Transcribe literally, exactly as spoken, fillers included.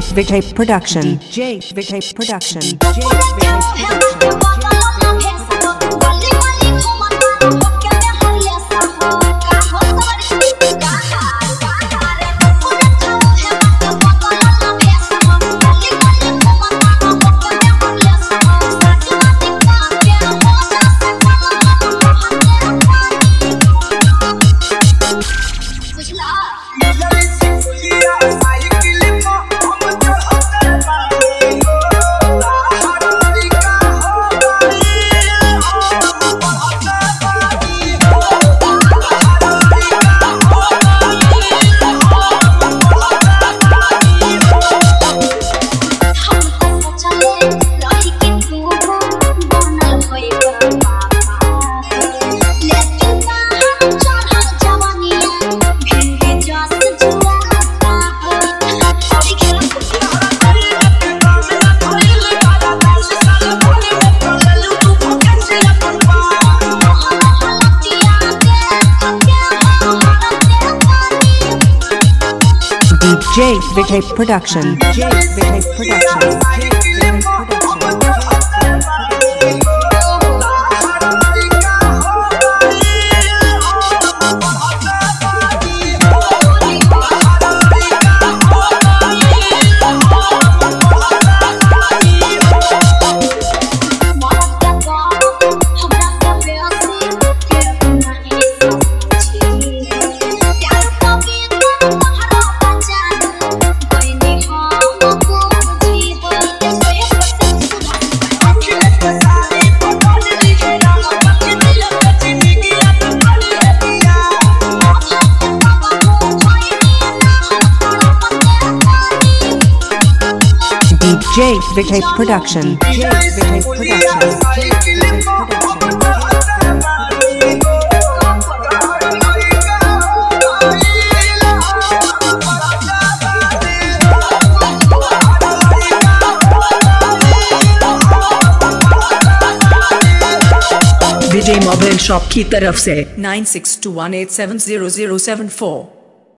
Vijay Production. D J Vijay Production. D J Vijay Production. D J Vijay Production. D J Vijay Production. D J Vijay Production. Vijay mobile shop की तरफ से nine six two one eight seven zero zero seven फोर